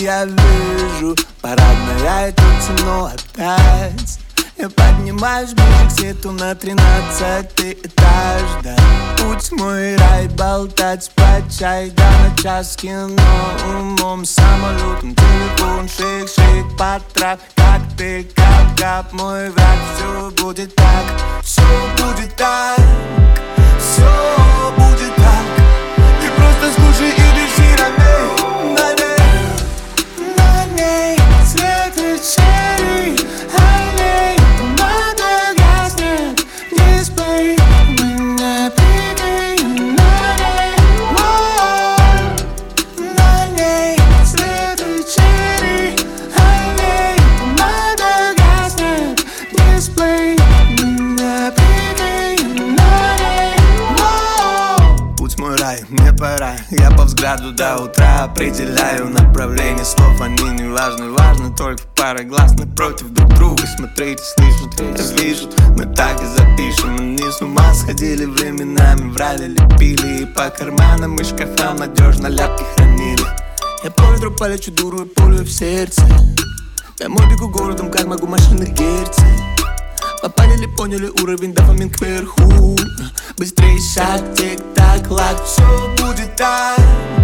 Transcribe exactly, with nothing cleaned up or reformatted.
я вижу, парадная идет темно опять. Я поднимаюсь ближе к свету на тринадцатый этаж, да. Путь мой рай, болтать по чай, да, на час кино, умом, самолетом, телефон, шейк-шейк, потрак, коктейль, кап-кап, мой враг. Все будет так, все будет так, все будет так. Ты просто слушай и дыши на ней, на ней, на ней. Свет вечерний, а ней помада гаснет, дисплей. Мы на пике, на ней, воу. На ней свет вечерний, а ней помада гаснет, дисплей. Мы на пике, на ней, воу. Путь мой рай, мне пора, я по взгляду до утра определяю направление слов, они не важны, важно только пара глаз напротив друг друга. Смотреть и слышать, разлижут, мы так и запишем. Они с ума сходили временами, врали, лепили, и по карманам и шкафам надежно ляпки хранили. Я по ветру полечу дуру и пулю в сердце. Домой бегу городом, как могу, машины герцы. Попалили, поняли уровень, дофамин кверху. Быстрее шаг, тик-так, лак, все будет так.